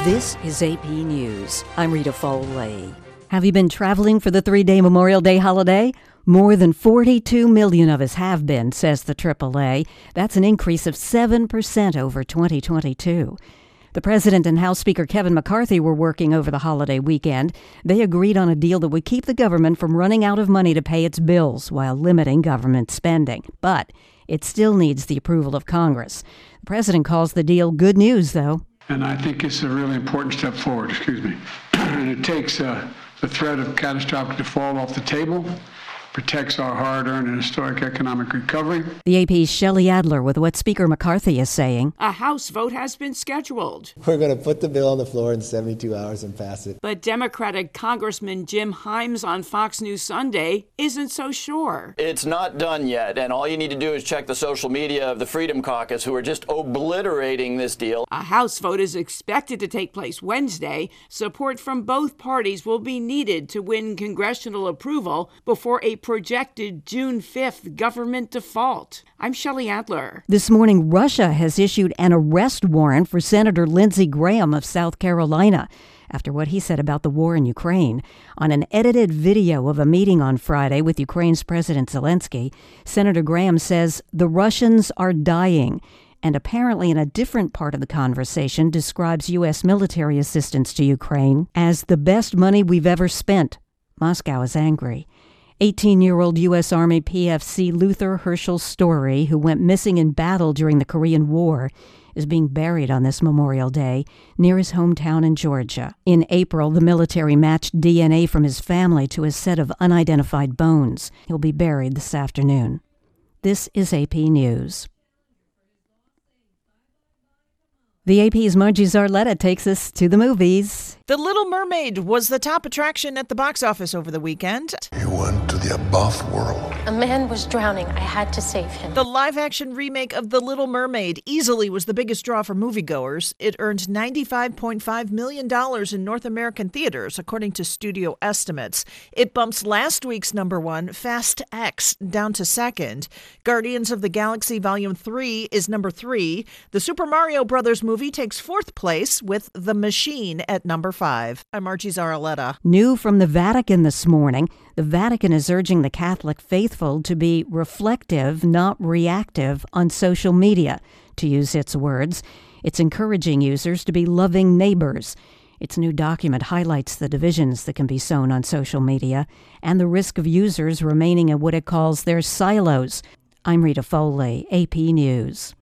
This is AP News. I'm Rita Foley. Have you been traveling for the 3-day Memorial Day holiday? More than 42 million of us have been, says the AAA. That's an increase of 7% over 2022. The President and House Speaker Kevin McCarthy were working over the holiday weekend. They agreed on a deal that would keep the government from running out of money to pay its bills while limiting government spending. But it still needs the approval of Congress. The President calls the deal good news, though. And I think it's a really important step forward, And it takes the threat of catastrophic default off the table, protects our hard-earned and historic economic recovery. The AP's Shelley Adler with what Speaker McCarthy is saying. A House vote has been scheduled. We're going to put the bill on the floor in 72 hours and pass it. But Democratic Congressman Jim Himes on Fox News Sunday isn't so sure. It's not done yet, and all you need to do is check the social media of the Freedom Caucus, who are just obliterating this deal. A House vote is expected to take place Wednesday. Support from both parties will be needed to win congressional approval before a projected June 5th government default. I'm Shelley Adler. This morning, Russia has issued an arrest warrant for Senator Lindsey Graham of South Carolina after what he said about the war in Ukraine. On an edited video of a meeting on Friday with Ukraine's President Zelensky, Senator Graham says the Russians are dying, and apparently in a different part of the conversation describes U.S. military assistance to Ukraine as the best money we've ever spent. Moscow is angry. 18-year-old U.S. Army PFC Luther Herschel Story, who went missing in battle during the Korean War, is being buried on this Memorial Day near his hometown in Georgia. In April, the military matched DNA from his family to a set of unidentified bones. He'll be buried this afternoon. This is AP News. The AP's Margie Zarletta takes us to the movies. The Little Mermaid was the top attraction at the box office over the weekend. You went to the above world. A man was drowning. I had to save him. The live-action remake of The Little Mermaid easily was the biggest draw for moviegoers. It earned $95.5 million in North American theaters, according to studio estimates. It bumps last week's number one, Fast X, down to second. Guardians of the Galaxy Volume 3 is number 3. The Super Mario Brothers movie takes fourth place with The Machine at number 5. I'm Margie Zarletta. New from the Vatican this morning. The Vatican is urging the Catholic faithful to be reflective, not reactive, on social media. To use its words, it's encouraging users to be loving neighbors. Its new document highlights the divisions that can be sown on social media and the risk of users remaining in what it calls their silos. I'm Rita Foley, AP News.